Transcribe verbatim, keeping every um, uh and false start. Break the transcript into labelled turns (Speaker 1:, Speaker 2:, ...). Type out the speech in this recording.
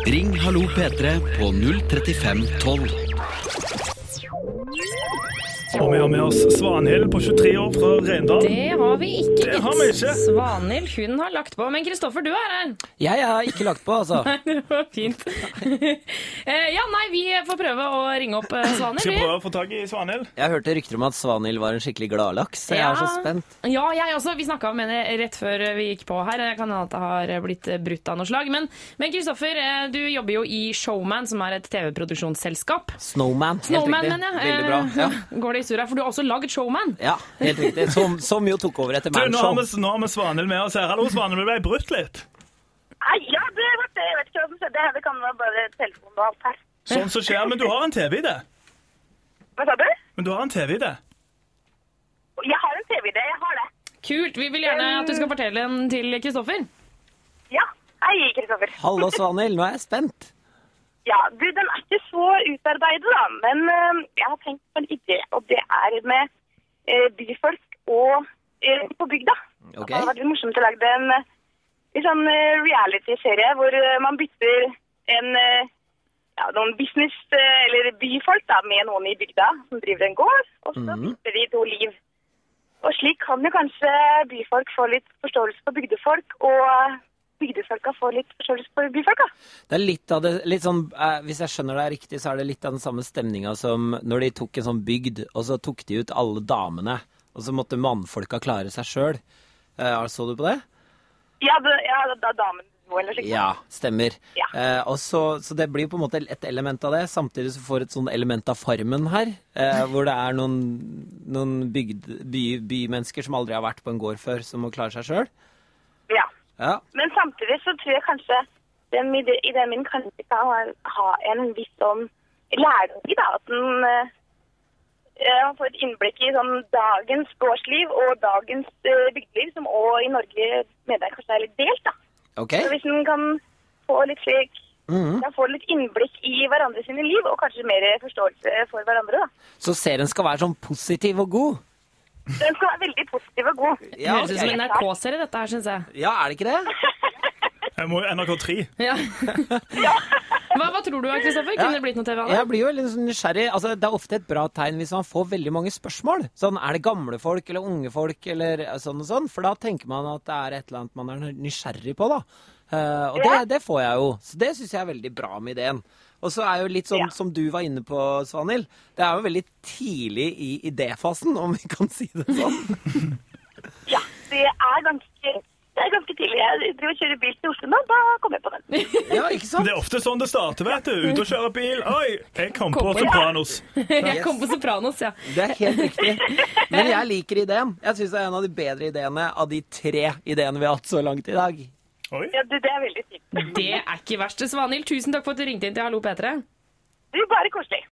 Speaker 1: Ring Hallo P tre på null trettifem tolv.
Speaker 2: Og vi har med oss Svanhild på tjuetre år fra Rendal.
Speaker 3: Det har vi ikke.
Speaker 2: Det har vi ikke.
Speaker 3: Svanhild, hun har lagt på. Men Kristoffer, du er her.
Speaker 4: Jeg har ikke lagt på, altså.
Speaker 3: Nei, det var fint. Ja, nei, vi får prøve å ringe opp Svanhild.
Speaker 2: Skal vi prøve å få tag i Svanhild?
Speaker 4: Jeg hørte rykter om at Svanhild var en skikkelig gladlaks, så jeg
Speaker 3: Ja.
Speaker 4: er så spent.
Speaker 3: Ja, jeg også. Vi snakket om henne rett før vi gikk på her. Jeg kan hende at det har blitt brutt av noe slag. Men, men Kristoffer, du jobber jo i Showman, som er et T V-produksjonsselskap.
Speaker 4: Snowman, helt
Speaker 3: Snowman,
Speaker 4: riktig.
Speaker 3: men ja.
Speaker 4: Veldig bra. Ja,
Speaker 3: Går det i surra? For du har også laget Showman.
Speaker 4: ja helt riktig. Som, som jo tok over etter
Speaker 2: Du, nå har,
Speaker 4: Manshow.
Speaker 2: vi, nå har vi Svanhild med oss her. Hallo, Svanhild, vi ble brutt litt.
Speaker 5: Nei, ja, det var det. Jeg vet ikke hva som skjedde. Det kan være bare telefonen og alt her.
Speaker 2: Sånn som skjer, men du har en T V i det.
Speaker 5: Hva sa du?
Speaker 2: Men du har en T V i det.
Speaker 5: Jeg har en T V i det, jeg har det.
Speaker 3: Kult. Vi vil gjerne at du skal fortelle den til Kristoffer.
Speaker 5: Ja, hei, Kristoffer.
Speaker 4: Hallo, Svanhild, nå er jeg spent.
Speaker 5: Ja, du, den er ikke så utarbeidet da, men øh, jeg har tenkt på en idé, og det er med øh, byfolk og øh, på bygda.
Speaker 4: Ok.
Speaker 5: Det har vært litt morsomt å lage en øh, en sånn øh, reality-serie hvor øh, man bytter en, øh, ja, noen business øh, eller byfolk da, med noen i bygda som driver en gård, og så
Speaker 4: Mhm.
Speaker 5: bytter de to liv. Og slik kan jo kanskje byfolk få litt forståelse for bygdefolk, og bygdefolka får litt forståelse for byfolka.
Speaker 4: Det er litt av det, litt sånn, eh, hvis jeg skjønner det riktig, så er det litt av den samme stemninga som når de tok en sånn bygd, og så tok de ut alle damene, og så måtte mannfolka klare seg sjøl. Eh, så du på det?
Speaker 5: Ja, det, ja, da damen må eller slik.
Speaker 4: Ja, stemmer.
Speaker 5: Ja.
Speaker 4: Eh, og så, så det blir på en måte et element av det, samtidig så får et sånn element av Farmen her, eh, hvor det er noen, noen bygd, by, bymennesker som aldri har vært på en gård før, som må klare seg sjøl.
Speaker 5: Ja.
Speaker 4: Ja.
Speaker 5: Men samtidig så tror jeg kanskje den ide- ideen min kanskje kan ha, ha en viss sånn lærdom i da, at den eh, eh, får et innblikk i sånn dagens gårdsliv og dagens eh, bygdeliv, som også i Norge mener jeg kanskje er litt delt da.
Speaker 4: Ok.
Speaker 5: Så hvis den kan få litt slik,
Speaker 4: Mhm.
Speaker 5: kan få litt innblikk i hverandre sine liv, og kanskje mer forståelse for hverandre da.
Speaker 4: Så serien skal være sånn positiv og god?
Speaker 5: Den skal være veldig positiv og god.
Speaker 4: Ja,
Speaker 3: Høres ut som
Speaker 4: ok.
Speaker 3: en N R K-serie, dette her, synes jeg.
Speaker 4: Ja, er det ikke det?
Speaker 2: Jeg må N R K tre.
Speaker 3: Ja. Hva, hva tror du, Kristoffer? Kunne det blitt noe T V av det?
Speaker 4: Jeg blir jo litt sånn nysgjerrig. Altså, det er ofte et bra tegn hvis man får veldig mange spørsmål. Sånn, er det gamle folk eller unge folk eller sånn og sånn? For da tenker man at det er et eller annet man er nysgjerrig på, da. Eh, og det,
Speaker 5: Ja.
Speaker 4: det får jeg jo. Så det synes jeg er veldig bra med ideen. Og så er jo litt sånn
Speaker 5: Ja.
Speaker 4: som du var inne på, Svanhild. Det er jo veldig tidlig i idéfasen, om vi kan si det sånn.
Speaker 5: Ja, det er ganske, det er ganske tidlig. Jeg driver og kjører bil til Oslo nå, da kommer jeg på den.
Speaker 4: Ja, ikke sant?
Speaker 2: Det er ofte sånn det starter, vet du. Ut og kjøre bil. Oi, jeg kom på
Speaker 3: Kom på-
Speaker 2: Sopranos.
Speaker 3: Jeg kom på Sopranos, ja.
Speaker 4: Det er helt riktig. Men jeg liker ideen. Jeg synes det er en av de bedre ideene av de tre ideene vi har hatt så langt i dag.
Speaker 2: Oi.
Speaker 5: Ja, det, det er veldig fint.
Speaker 3: Det er ikke verst. Svanhild, tusen takk for at du ringte inn til Hallo P tre.
Speaker 5: Det er bare koselig.